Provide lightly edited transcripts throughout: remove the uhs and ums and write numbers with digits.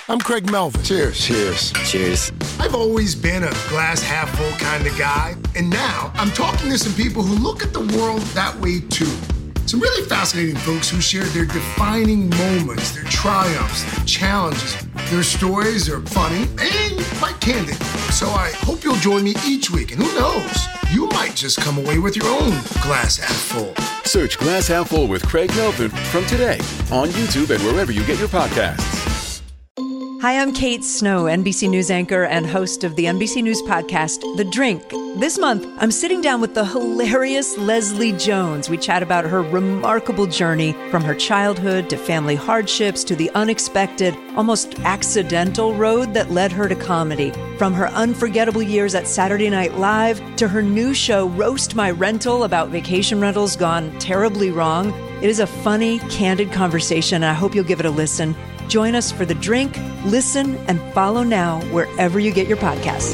I'm Craig Melvin. Cheers. Cheers. Cheers. I've always been a glass half full kind of guy, and now I'm talking to some people who look at the world that way too. Some really fascinating folks who share their defining moments, their triumphs, their challenges. Their stories are funny and quite candid. So I hope you'll join me each week, and who knows, you might just come away with your own glass half full. Search Glass Half Full with Craig Melvin from today on YouTube and wherever you get your podcasts. Hi, I'm Kate Snow, NBC News anchor and host of the NBC News podcast, The Drink. This month, I'm sitting down with the hilarious Leslie Jones. We chat about her remarkable journey from her childhood to family hardships to the unexpected, almost accidental road that led her to comedy. From her unforgettable years at Saturday Night Live to her new show, Roast My Rental, about vacation rentals gone terribly wrong. It is a funny, candid conversation, and I hope you'll give it a listen. Join us for The Drink. Listen and follow now wherever you get your podcasts.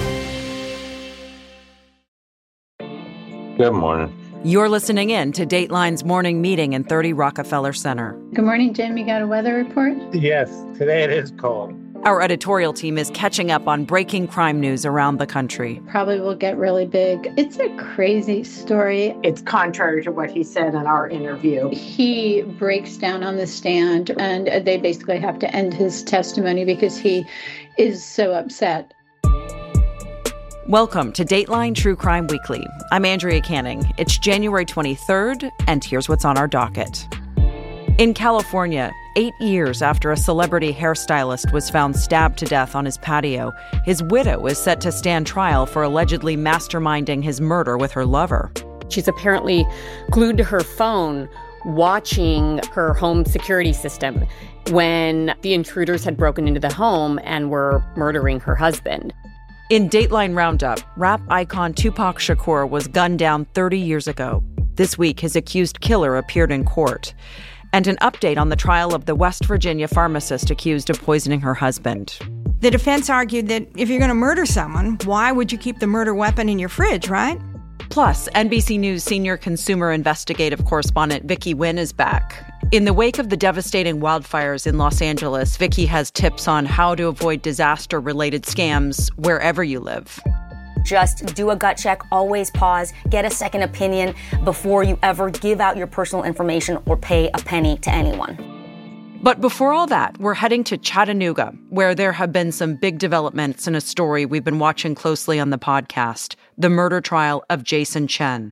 Good morning. You're listening in to Dateline's morning meeting in 30 Rockefeller Center. Good morning, Jim. You got a weather report? Yes, today it is cold. Our editorial team is catching up on breaking crime news around the country. Probably will get really big. It's a crazy story. It's contrary to what he said in our interview. He breaks down on the stand, and they basically have to end his testimony because he is so upset. Welcome to Dateline True Crime Weekly. I'm Andrea Canning. It's January 23rd, and here's what's on our docket. In California, 8 years after a celebrity hairstylist was found stabbed to death on his patio, his widow is set to stand trial for allegedly masterminding his murder with her lover. She's apparently glued to her phone, watching her home security system when the intruders had broken into the home and were murdering her husband. In Dateline Roundup, rap icon Tupac Shakur was gunned down 30 years ago. This week, his accused killer appeared in court. And an update on the trial of the West Virginia pharmacist accused of poisoning her husband. The defense argued that if you're going to murder someone, why would you keep the murder weapon in your fridge, right? Plus, NBC News senior consumer investigative correspondent Vicky Nguyen is back. In the wake of the devastating wildfires in Los Angeles, Vicky has tips on how to avoid disaster-related scams wherever you live. Just do a gut check, always pause, get a second opinion before you ever give out your personal information or pay a penny to anyone. But before all that, we're heading to Chattanooga, where there have been some big developments in a story we've been watching closely on the podcast, the murder trial of Jason Chen.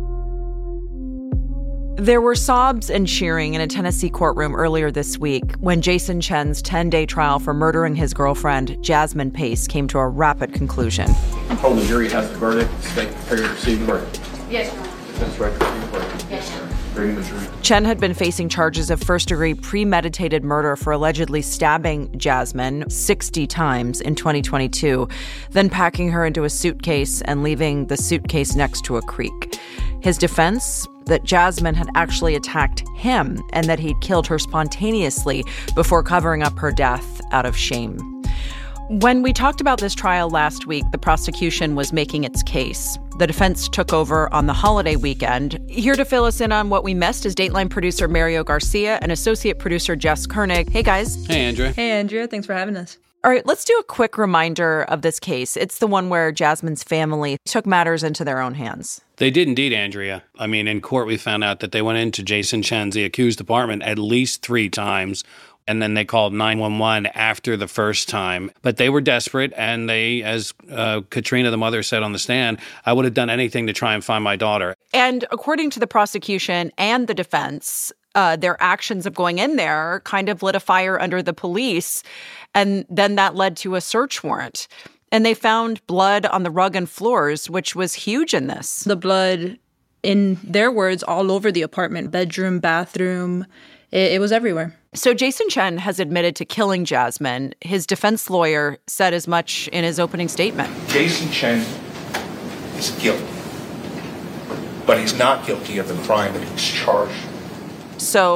There were sobs and cheering in a Tennessee courtroom earlier this week when Jason Chen's 10-day trial for murdering his girlfriend, Jasmine Pace, came to a rapid conclusion. I told the jury has the verdict. State prepared to receive the verdict. Yes, Your Honor. Defense record to the verdict. Yes, Your Honor. Reading the jury. Chen had been facing charges of first-degree premeditated murder for allegedly stabbing Jasmine 60 times in 2022, then packing her into a suitcase and leaving the suitcase next to a creek. His defense? That Jasmine had actually attacked him and that he'd killed her spontaneously before covering up her death out of shame. When we talked about this trial last week, the prosecution was making its case. The defense took over on the holiday weekend. Here to fill us in on what we missed is Dateline producer Mario Garcia and associate producer Jess Koenig. Hey, guys. Hey, Andrea. Hey, Andrea. Thanks for having us. All right, let's do a quick reminder of this case. It's the one where Jasmine's family took matters into their own hands. They did indeed, Andrea. I mean, in court, we found out that they went into Jason Chen's, the accused apartment, at least 3 times. And then they called 911 after the first time. But they were desperate, and they, as Katrina, the mother, said on the stand, I would have done anything to try and find my daughter. And according to the prosecution and the defense, their actions of going in there kind of lit a fire under the police. And then that led to a search warrant. And they found blood on the rug and floors, which was huge in this. The blood, in their words, all over the apartment, bedroom, bathroom. It was everywhere. So Jason Chen has admitted to killing Jasmine. His defense lawyer said as much in his opening statement. Jason Chen is guilty, but he's not guilty of the crime that he's charged. So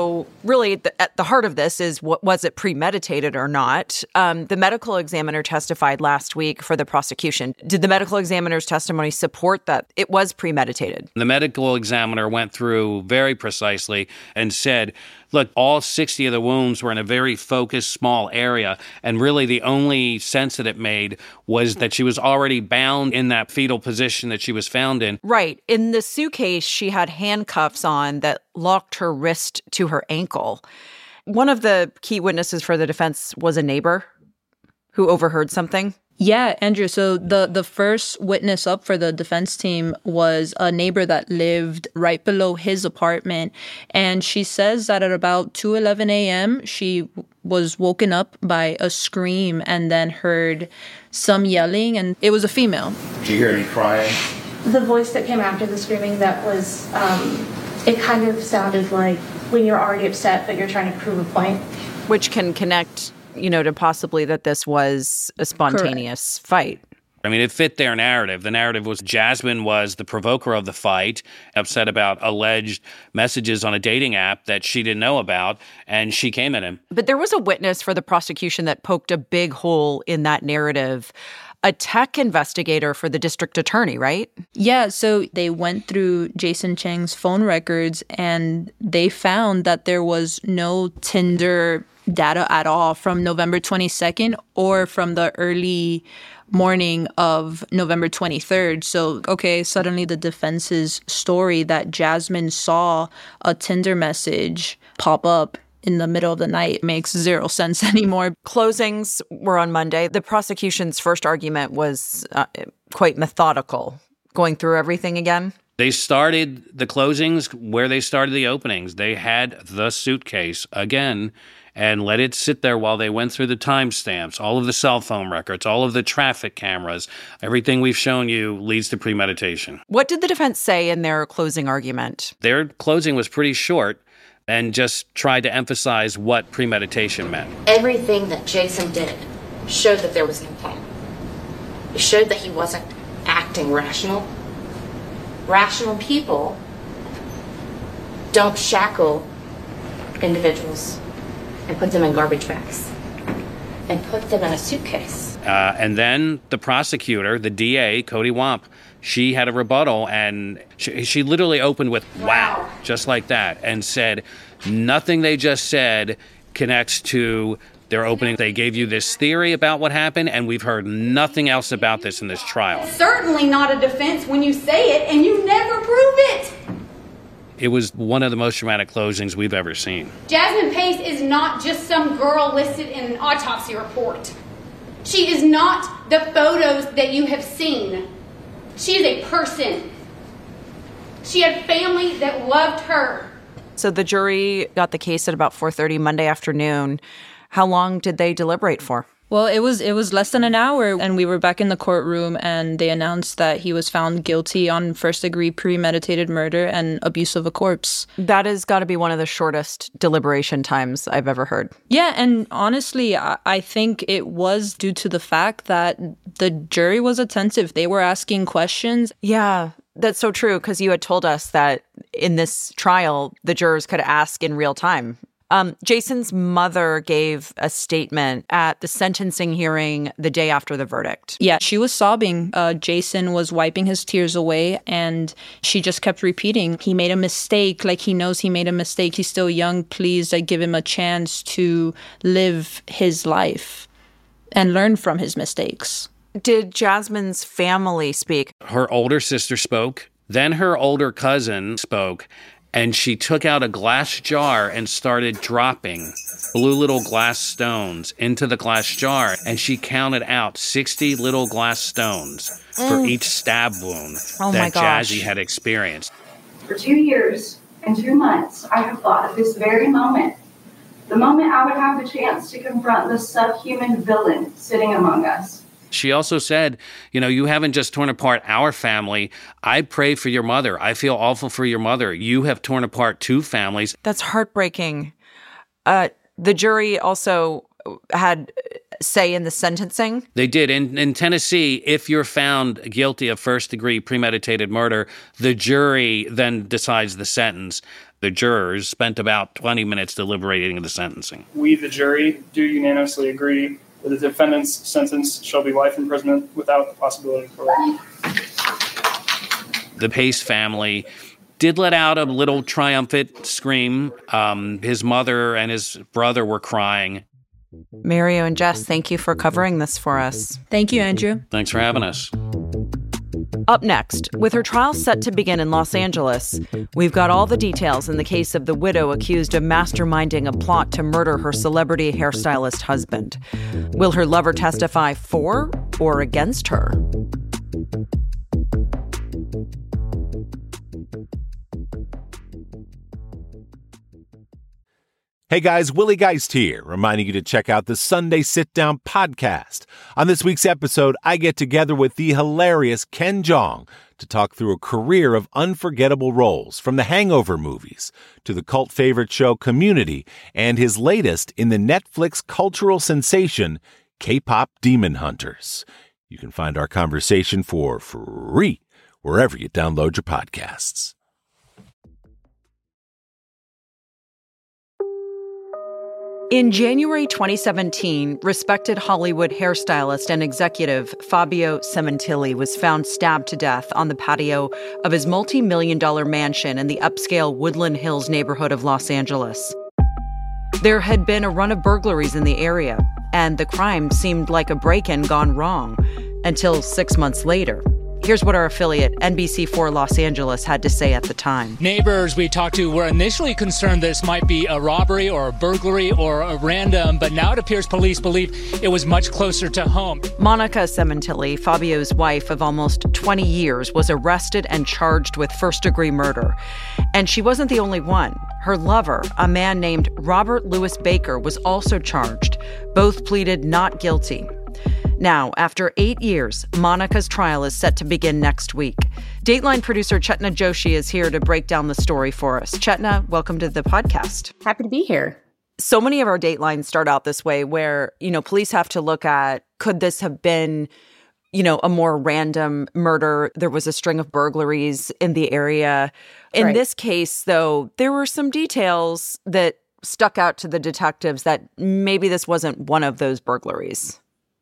really at the heart of this is, was it premeditated or not? The medical examiner testified last week for the prosecution. Did the medical examiner's testimony support that it was premeditated? The medical examiner went through very precisely and said, look, all 60 of the wounds were in a very focused, small area, and really the only sense that it made was that she was already bound in that fetal position that she was found in. Right. In the suitcase, she had handcuffs on that locked her wrist to her ankle. One of the key witnesses for the defense was a neighbor who overheard something. Yeah, Andrew. So the first witness up for the defense team was a neighbor that lived right below his apartment. And she says that at about 2:11 a.m., she was woken up by a scream and then heard some yelling, and it was a female. Did you hear any crying? The voice that came after the screaming, that was, it kind of sounded like when you're already upset but you're trying to prove a point. Which can connect, to possibly that this was a spontaneous fight. I mean, it fit their narrative. The narrative was Jasmine was the provoker of the fight, upset about alleged messages on a dating app that she didn't know about, and she came at him. But there was a witness for the prosecution that poked a big hole in that narrative. A tech investigator for the district attorney, right? Yeah, so they went through Jason Cheng's phone records and they found that there was no Tinder data at all from November 22nd or from the early morning of November 23rd. So, okay, suddenly the defense's story that Jasmine saw a Tinder message pop up in the middle of the night makes zero sense anymore. Closings were on Monday. The prosecution's first argument was quite methodical, going through everything again. They started the closings where they started the openings. They had the suitcase again and let it sit there while they went through the timestamps, all of the cell phone records, all of the traffic cameras. Everything we've shown you leads to premeditation. What did the defense say in their closing argument? Their closing was pretty short and just tried to emphasize what premeditation meant. Everything that Jason did showed that there was no plan. It showed that he wasn't acting rational. Rational people don't shackle individuals and put them in garbage bags and put them in a suitcase. And then the prosecutor, the DA, Cody Wamp, she had a rebuttal, and she literally opened with, wow, just like that, and said, nothing they just said connects to their opening. They gave you this theory about what happened, and we've heard nothing else about this in this trial. Certainly not a defense when you say it and you never prove it. It was one of the most dramatic closings we've ever seen. Jasmine Pace is not just some girl listed in an autopsy report. She is not the photos that you have seen. She is a person. She had family that loved her. So the jury got the case at about 4:30 Monday afternoon. How long did they deliberate for? Well, it was less than an hour, and we were back in the courtroom, and they announced that he was found guilty on first-degree premeditated murder and abuse of a corpse. That has got to be one of the shortest deliberation times I've ever heard. Yeah, and honestly, I think it was due to the fact that the jury was attentive. They were asking questions. Yeah, that's so true, because you had told us that in this trial, the jurors could ask in real time. Jason's mother gave a statement at the sentencing hearing the day after the verdict. Yeah, she was sobbing. Jason was wiping his tears away, and she just kept repeating, he made a mistake, like he knows he made a mistake. He's still young. Please, give him a chance to live his life and learn from his mistakes. Did Jasmine's family speak? Her older sister spoke, then her older cousin spoke, and she took out a glass jar and started dropping blue little glass stones into the glass jar. And she counted out 60 little glass stones for each stab wound that Jazzy had experienced. For 2 years and 2 months, I have thought of this very moment. The moment I would have the chance to confront the subhuman villain sitting among us. She also said, you haven't just torn apart our family. I pray for your mother. I feel awful for your mother. You have torn apart 2 families. That's heartbreaking. The jury also had say in the sentencing? They did. In Tennessee, if you're found guilty of first-degree premeditated murder, the jury then decides the sentence. The jurors spent about 20 minutes deliberating the sentencing. We, the jury, do unanimously agree that the defendant's sentence shall be life imprisonment without the possibility of parole. The Pace family did let out a little triumphant scream. His mother and his brother were crying. Mario and Jess, thank you for covering this for us. Thank you, Andrew. Thanks for having us. Up next, with her trial set to begin in Los Angeles, we've got all the details in the case of the widow accused of masterminding a plot to murder her celebrity hairstylist husband. Will her lover testify for or against her? Hey guys, Willie Geist here, reminding you to check out the Sunday Sit Down podcast. On this week's episode, I get together with the hilarious Ken Jeong to talk through a career of unforgettable roles, from the Hangover movies to the cult favorite show Community and his latest in the Netflix cultural sensation, K-pop Demon Hunters. You can find our conversation for free wherever you download your podcasts. In January 2017, respected Hollywood hairstylist and executive Fabio Cementilli was found stabbed to death on the patio of his multi-million-dollar mansion in the upscale Woodland Hills neighborhood of Los Angeles. There had been a run of burglaries in the area, and the crime seemed like a break-in gone wrong, until 6 months later. Here's what our affiliate, NBC4 Los Angeles, had to say at the time. Neighbors we talked to were initially concerned this might be a robbery or a burglary or a random, but now it appears police believe it was much closer to home. Monica Cementilli, Fabio's wife of almost 20 years, was arrested and charged with first-degree murder. And she wasn't the only one. Her lover, a man named Robert Louis Baker, was also charged. Both pleaded not guilty. Now, after 8 years, Monica's trial is set to begin next week. Dateline producer Chetna Joshi is here to break down the story for us. Chetna, welcome to the podcast. Happy to be here. So many of our Datelines start out this way where, police have to look at, could this have been, a more random murder? There was a string of burglaries in the area. In this case, though, there were some details that stuck out to the detectives that maybe this wasn't one of those burglaries.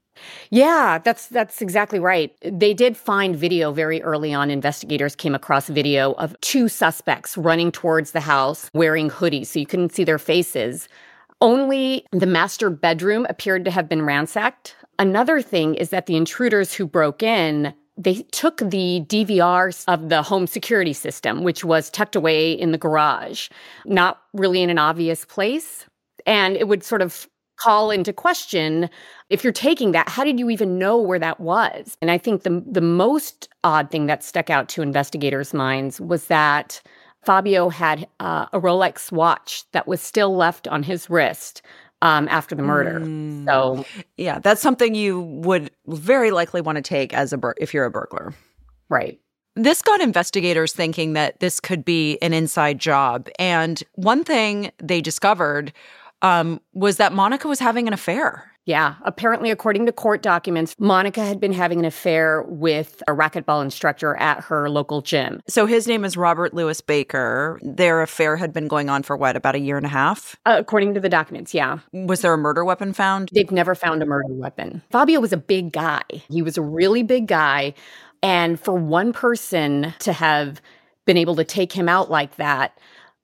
Yeah, that's exactly right. They did find video very early on. Investigators came across video of two suspects running towards the house wearing hoodies, so you couldn't see their faces. Only the master bedroom appeared to have been ransacked. Another thing is that the intruders who broke in, they took the DVRs of the home security system, which was tucked away in the garage, not really in an obvious place. And it would sort of call into question, if you're taking that, how did you even know where that was? And I think the most odd thing that stuck out to investigators' minds was that Fabio had a Rolex watch that was still left on his wrist after the murder. So, yeah, that's something you would very likely want to take as if you're a burglar. Right. This got investigators thinking that this could be an inside job. And one thing they discovered was that Monica was having an affair. Yeah. Apparently, according to court documents, Monica had been having an affair with a racquetball instructor at her local gym. So his name is Robert Louis Baker. Their affair had been going on for about a year and a half? According to the documents, yeah. Was there a murder weapon found? They've never found a murder weapon. Fabio was a big guy. He was a really big guy. And for one person to have been able to take him out like that,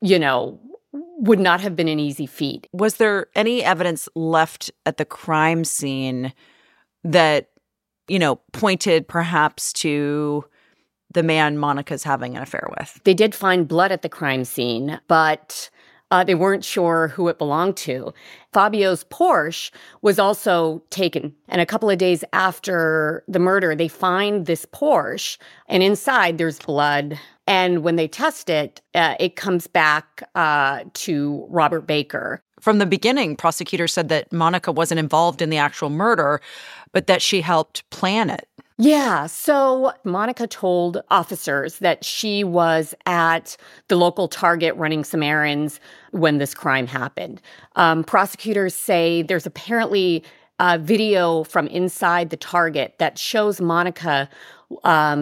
would not have been an easy feat. Was there any evidence left at the crime scene that, pointed perhaps to the man Monica's having an affair with? They did find blood at the crime scene, but they weren't sure who it belonged to. Fabio's Porsche was also taken. And a couple of days after the murder, they find this Porsche, and inside there's blood. And when they test it, it comes back to Robert Baker. From the beginning, prosecutors said that Monica wasn't involved in the actual murder, but that she helped plan it. Yeah, so Monica told officers that she was at the local Target running some errands when this crime happened. Prosecutors say there's apparently a video from inside the Target that shows Monica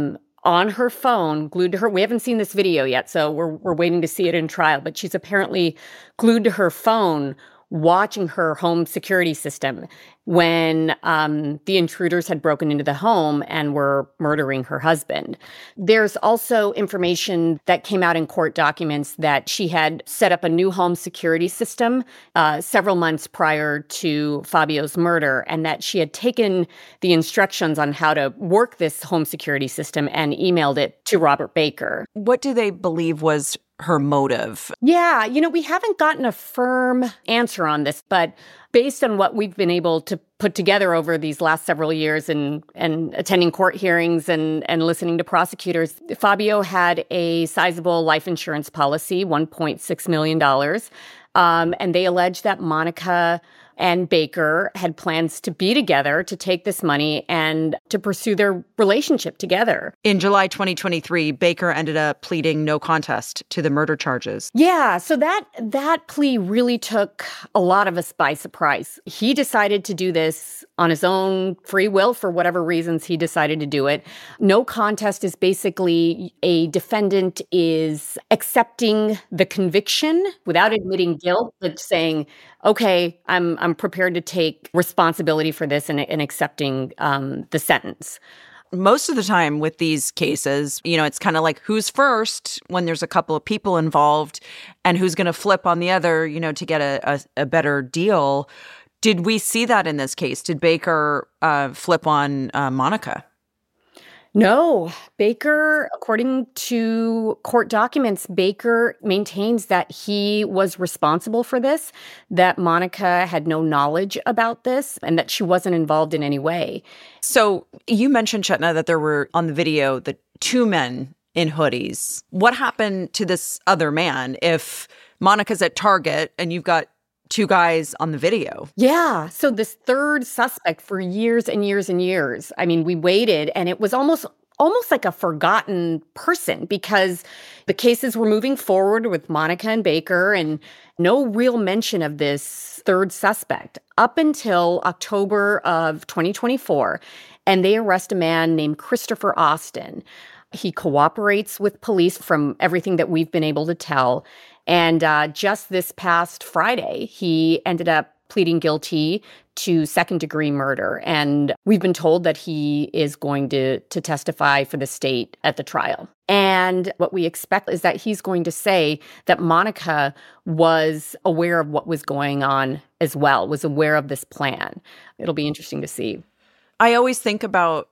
on her phone, glued to her. We haven't seen this video yet, so we're waiting to see it in trial. But she's apparently glued to her phone, watching her home security system when the intruders had broken into the home and were murdering her husband. There's also information that came out in court documents that she had set up a new home security system several months prior to Fabio's murder, and that she had taken the instructions on how to work this home security system and emailed it to Robert Baker. What do they believe was her motive? Yeah, we haven't gotten a firm answer on this, but based on what we've been able to put together over these last several years and attending court hearings and listening to prosecutors, Fabio had a sizable life insurance policy, $1.6 million. And they allege that Monica and Baker had plans to be together, to take this money and to pursue their relationship together. In July 2023, Baker ended up pleading no contest to the murder charges. Yeah, so that plea really took a lot of us by surprise. He decided to do this on his own free will for whatever reasons he decided to do it. No contest is basically a defendant is accepting the conviction without admitting guilt, but saying, okay, I'm prepared to take responsibility for this and accepting the sentence. Most of the time with these cases, it's kind of like who's first when there's a couple of people involved and who's going to flip on the other, to get a better deal. Did we see that in this case? Did Baker flip on Monica? No. Baker, according to court documents, Baker maintains that he was responsible for this, that Monica had no knowledge about this, and that she wasn't involved in any way. So you mentioned, Chetna, that there were, on the video, the two men in hoodies. What happened to this other man if Monica's at Target and you've got two guys on the video? Yeah. So this third suspect for years and years and years, we waited, and it was almost like a forgotten person because the cases were moving forward with Monica and Baker and no real mention of this third suspect up until October of 2024. And they arrest a man named Christopher Austin. He cooperates with police from everything that we've been able to tell. And just this past Friday, he ended up pleading guilty to second-degree murder. And we've been told that he is going to testify for the state at the trial. And what we expect is that he's going to say that Monica was aware of what was going on as well, was aware of this plan. It'll be interesting to see. I always think about,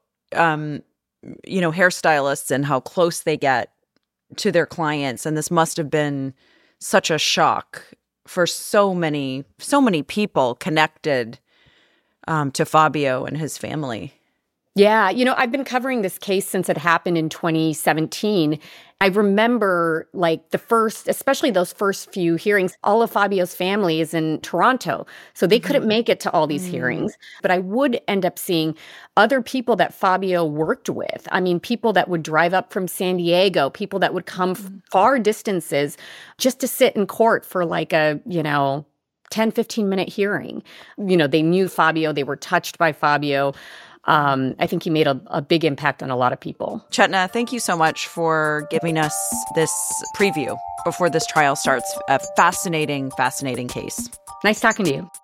hairstylists and how close they get to their clients. And this must have been such a shock for so many people connected to Fabio and his family. Yeah, I've been covering this case since it happened in 2017. I remember especially those first few hearings, all of Fabio's family is in Toronto. So they couldn't make it to all these hearings. But I would end up seeing other people that Fabio worked with. People that would drive up from San Diego, people that would come far distances just to sit in court for 10, 15-minute hearing. They knew Fabio. They were touched by Fabio. I think he made a big impact on a lot of people. Chetna, thank you so much for giving us this preview before this trial starts. A fascinating, fascinating case. Nice talking to you.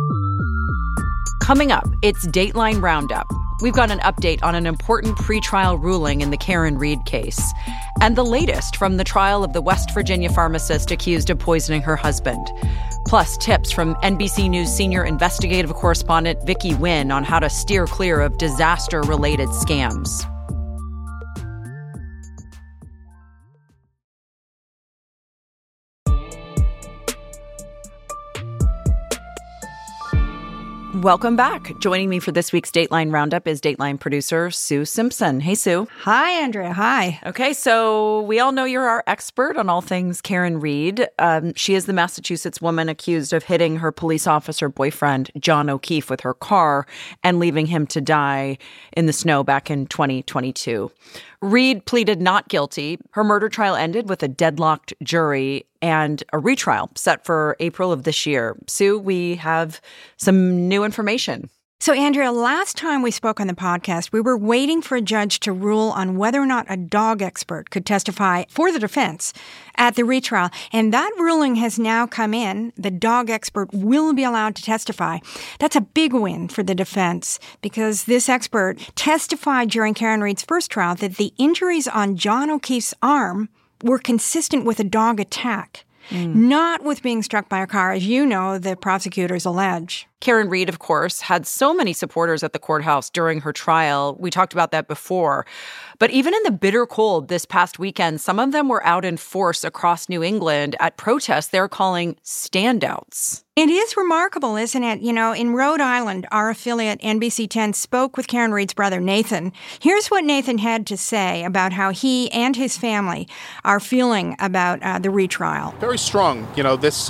Coming up, it's Dateline Roundup. We've got an update on an important pretrial ruling in the Karen Reed case, and the latest from the trial of the West Virginia pharmacist accused of poisoning her husband. Plus, tips from NBC News senior investigative correspondent Vicky Nguyen on how to steer clear of disaster-related scams. Welcome back. Joining me for this week's Dateline Roundup is Dateline producer Sue Simpson. Hey, Sue. Hi, Andrea. Hi. Okay, so we all know you're our expert on all things Karen Reed. She is the Massachusetts woman accused of hitting her police officer boyfriend, John O'Keefe, with her car and leaving him to die in the snow back in 2022. Reed pleaded not guilty. Her murder trial ended with a deadlocked jury and a retrial set for April of this year. Sue, we have some new information. So, Andrea, last time we spoke on the podcast, we were waiting for a judge to rule on whether or not a dog expert could testify for the defense at the retrial. And that ruling has now come in. The dog expert will be allowed to testify. That's a big win for the defense because this expert testified during Karen Read's first trial that the injuries on John O'Keefe's arm were consistent with a dog attack. Not with being struck by a car, as you know, the prosecutors allege. Karen Read, of course, had so many supporters at the courthouse during her trial. We talked about that before. But even in the bitter cold this past weekend, some of them were out in force across New England at protests they're calling standouts. It is remarkable, isn't it? You know, in Rhode Island, our affiliate NBC 10 spoke with Karen Read's brother, Nathan. Here's what Nathan had to say about how he and his family are feeling about the retrial. Very strong. You know, this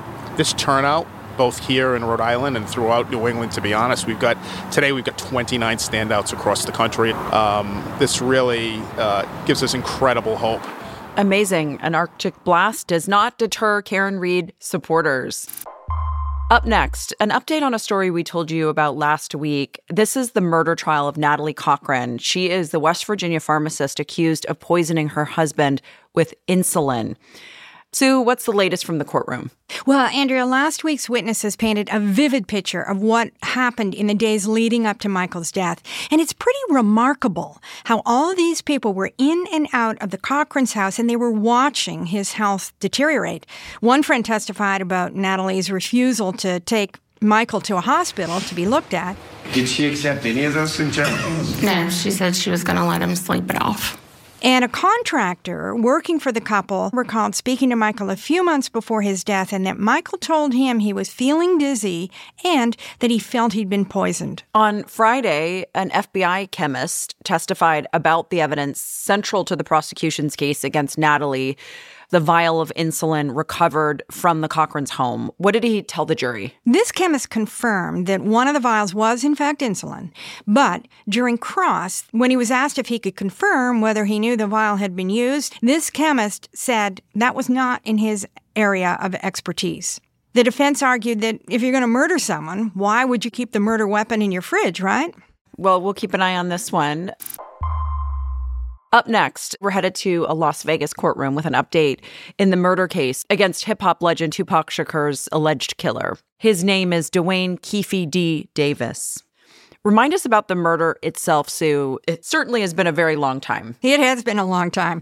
turnout, both here in Rhode Island and throughout New England, to be honest. Today we've got 29 standouts across the country. This really gives us incredible hope. Amazing. An Arctic blast does not deter Karen Read supporters. Up next, an update on a story we told you about last week. This is the murder trial of Natalie Cochran. She is the West Virginia pharmacist accused of poisoning her husband with insulin. Sue, what's the latest from the courtroom? Well, Andrea, last week's witnesses painted a vivid picture of what happened in the days leading up to Michael's death. And it's pretty remarkable how all of these people were in and out of the Cochran's house and they were watching his health deteriorate. One friend testified about Natalie's refusal to take Michael to a hospital to be looked at. Did she accept any of those suggestions? No, she said she was going to let him sleep it off. And a contractor working for the couple recalled speaking to Michael a few months before his death and that Michael told him he was feeling dizzy and that he felt he'd been poisoned. On Friday, an FBI chemist testified about the evidence central to the prosecution's case against Natalie, the vial of insulin recovered from the Cochran's home. What did he tell the jury? This chemist confirmed that one of the vials was, in fact, insulin. But during cross, when he was asked if he could confirm whether he knew the vial had been used, this chemist said that was not in his area of expertise. The defense argued that if you're going to murder someone, why would you keep the murder weapon in your fridge, right? Well, we'll keep an eye on this one. Up next, we're headed to a Las Vegas courtroom with an update in the murder case against hip-hop legend Tupac Shakur's alleged killer. His name is Duane Keffe D. Davis. Remind us about the murder itself, Sue. It certainly has been a very long time. It has been a long time.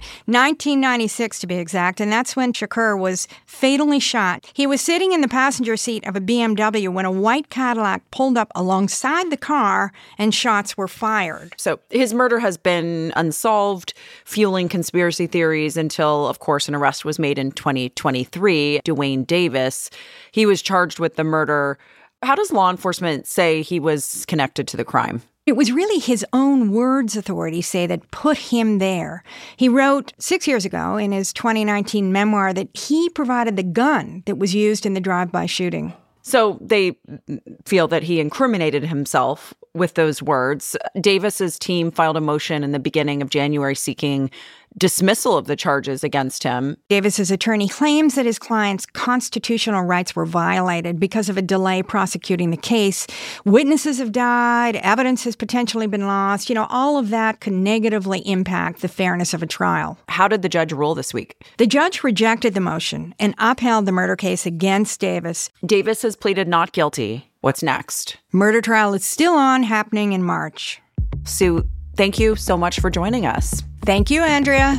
1996 to be exact, and that's when Shakur was fatally shot. He was sitting in the passenger seat of a BMW when a white Cadillac pulled up alongside the car and shots were fired. So his murder has been unsolved, fueling conspiracy theories until, of course, an arrest was made in 2023. Duane Davis, he was charged with the murder. How does law enforcement say he was connected to the crime? It was really his own words, authorities say, that put him there. He wrote 6 years ago in his 2019 memoir that he provided the gun that was used in the drive-by shooting. So they feel that he incriminated himself with those words. Davis's team filed a motion in the beginning of January seeking dismissal of the charges against him. Davis's attorney claims that his client's constitutional rights were violated because of a delay prosecuting the case. Witnesses have died, evidence has potentially been lost. You know, all of that could negatively impact the fairness of a trial. How did the judge rule this week? The judge rejected the motion and upheld the murder case against Davis. Davis has pleaded not guilty. What's next? Murder trial is still on, happening in March. Sue, thank you so much for joining us. Thank you, Andrea.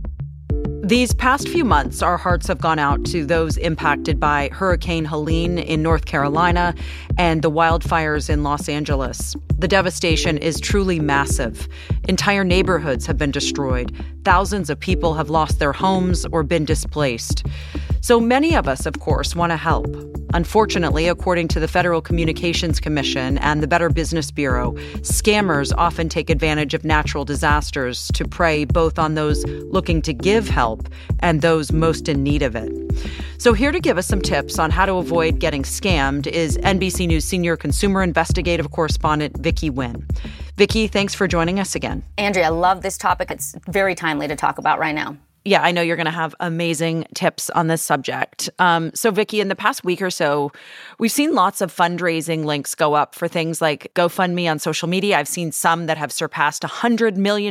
These past few months, our hearts have gone out to those impacted by Hurricane Helene in North Carolina and the wildfires in Los Angeles. The devastation is truly massive. Entire neighborhoods have been destroyed. Thousands of people have lost their homes or been displaced. So many of us, of course, want to help. Unfortunately, according to the Federal Communications Commission and the Better Business Bureau, scammers often take advantage of natural disasters to prey both on those looking to give help and those most in need of it. So here to give us some tips on how to avoid getting scammed is NBC News senior consumer investigative correspondent Vicky Nguyen. Vicky, thanks for joining us again. Andrea, I love this topic. It's very timely to talk about right now. Yeah, I know you're going to have amazing tips on this subject. So, Vicki, in the past week or so, we've seen lots of fundraising links go up for things like GoFundMe on social media. I've seen some that have surpassed $100 million.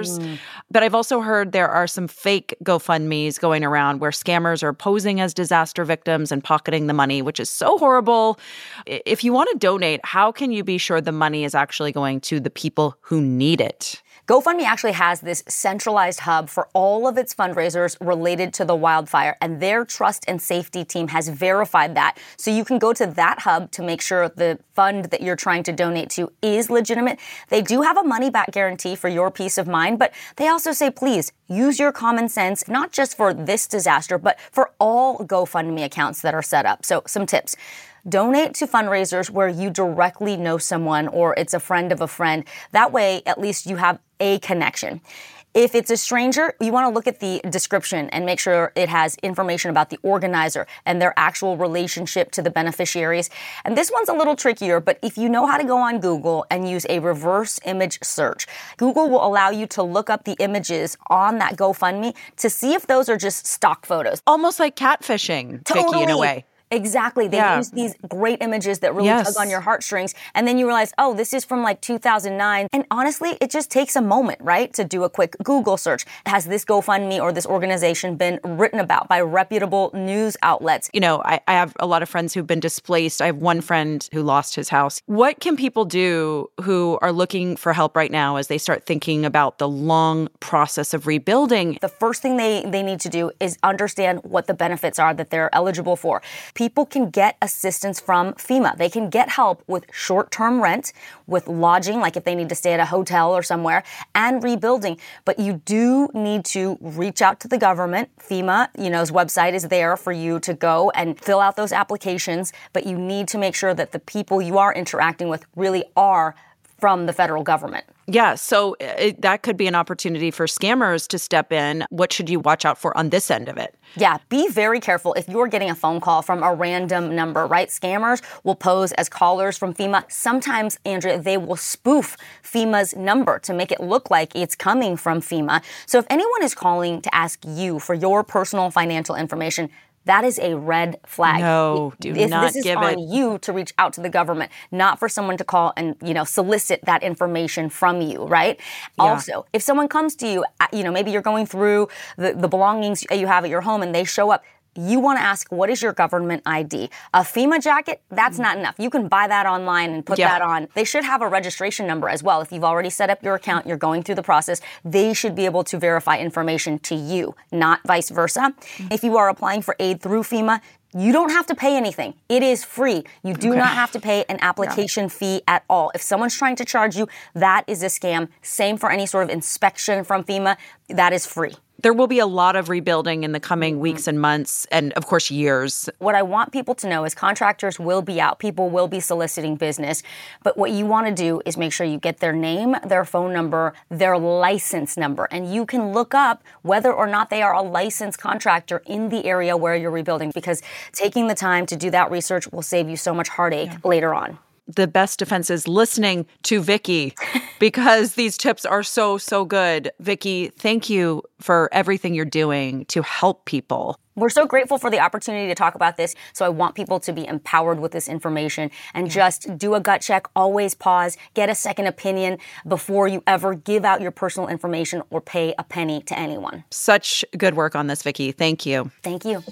But I've also heard there are some fake GoFundMes going around where scammers are posing as disaster victims and pocketing the money, which is so horrible. If you want to donate, how can you be sure the money is actually going to the people who need it? GoFundMe actually has this centralized hub for all of its fundraisers related to the wildfire, and their trust and safety team has verified that. So you can go to that hub to make sure the fund that you're trying to donate to is legitimate. They do have a money-back guarantee for your peace of mind, but they also say, please, use your common sense, not just for this disaster, but for all GoFundMe accounts that are set up. So some tips. Donate to fundraisers where you directly know someone or it's a friend of a friend. That way, at least you have a connection. If it's a stranger, you want to look at the description and make sure it has information about the organizer and their actual relationship to the beneficiaries. And this one's a little trickier, but if you know how to go on Google and use a reverse image search, Google will allow you to look up the images on that GoFundMe to see if those are just stock photos. Almost like catfishing, Totally. Vicki, in a way. Exactly. They use these great images that really tug on your heartstrings. And then you realize, oh, this is from like 2009. And honestly, it just takes a moment, right, to do a quick Google search. Has this GoFundMe or this organization been written about by reputable news outlets? You know, I have a lot of friends who've been displaced. I have one friend who lost his house. What can people do who are looking for help right now as they start thinking about the long process of rebuilding? The first thing they need to do is understand what the benefits are that they're eligible for. People can get assistance from FEMA. They can get help with short-term rent, with lodging, like if they need to stay at a hotel or somewhere, and rebuilding. But you do need to reach out to the government. FEMA's website is there for you to go and fill out those applications. But you need to make sure that the people you are interacting with really are from the federal government. Yeah, so that could be an opportunity for scammers to step in. What should you watch out for on this end of it? Yeah, be very careful if you're getting a phone call from a random number, right? Scammers will pose as callers from FEMA. Sometimes, Andrea, they will spoof FEMA's number to make it look like it's coming from FEMA. So if anyone is calling to ask you for your personal financial information, that is a red flag. No, do not this give is it. on you to reach out to the government, not for someone to call and, solicit that information from you, right? Yeah. Also, if someone comes to you, maybe you're going through the belongings you have at your home and they show up, you want to ask, what is your government ID? A FEMA jacket, that's not enough. You can buy that online and put that on. They should have a registration number as well. If you've already set up your account, you're going through the process, they should be able to verify information to you, not vice versa. If you are applying for aid through FEMA, you don't have to pay anything. It is free. You do not have to pay an application fee at all. If someone's trying to charge you, that is a scam. Same for any sort of inspection from FEMA. That is free. There will be a lot of rebuilding in the coming weeks and months and, of course, years. What I want people to know is contractors will be out. People will be soliciting business. But what you want to do is make sure you get their name, their phone number, their license number. And you can look up whether or not they are a licensed contractor in the area where you're rebuilding, because taking the time to do that research will save you so much heartache later on. The best defense is listening to Vicki because these tips are so, so good. Vicki, thank you for everything you're doing to help people. We're so grateful for the opportunity to talk about this. So I want people to be empowered with this information and just do a gut check. Always pause, get a second opinion before you ever give out your personal information or pay a penny to anyone. Such good work on this, Vicki. Thank you. Thank you.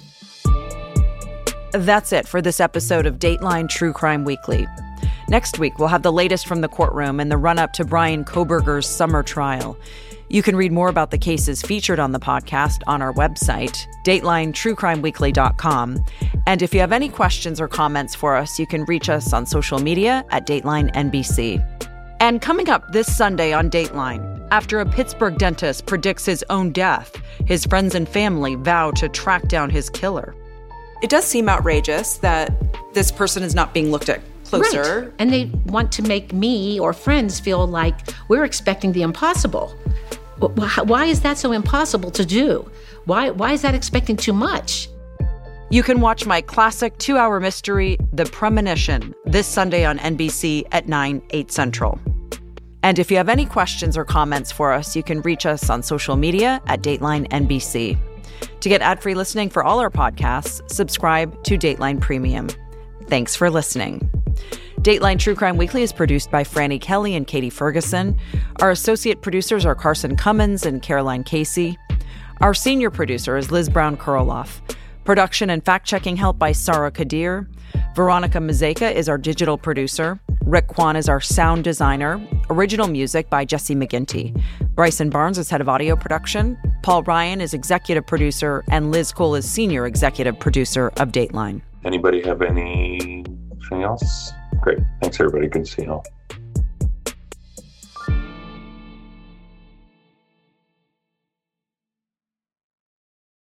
That's it for this episode of Dateline True Crime Weekly. Next week, we'll have the latest from the courtroom and the run-up to Bryan Kohberger's summer trial. You can read more about the cases featured on the podcast on our website, DatelineTrueCrimeWeekly.com. And if you have any questions or comments for us, you can reach us on social media at Dateline NBC. And coming up this Sunday on Dateline, after a Pittsburgh dentist predicts his own death, his friends and family vow to track down his killer. It does seem outrageous that this person is not being looked at closer. Right. And they want to make me or friends feel like we're expecting the impossible. Why is that so impossible to do? Why is that expecting too much? You can watch my classic 2-hour mystery, The Premonition, this Sunday on NBC at 9, 8 Central. And if you have any questions or comments for us, you can reach us on social media at Dateline NBC. To get ad-free listening for all our podcasts, subscribe to Dateline Premium. Thanks for listening. Dateline True Crime Weekly is produced by Franny Kelly and Katie Ferguson. Our associate producers are Carson Cummins and Caroline Casey. Our senior producer is Liz Brown-Kurloff. Production and fact-checking help by Sarah Kadir. Veronica Mazeka is our digital producer. Rick Kwan is our sound designer. Original music by Jesse McGinty. Bryson Barnes is head of audio production. Paul Ryan is executive producer. And Liz Cole is senior executive producer of Dateline. Anybody have anything else? Great. Thanks, everybody. Good to see you all.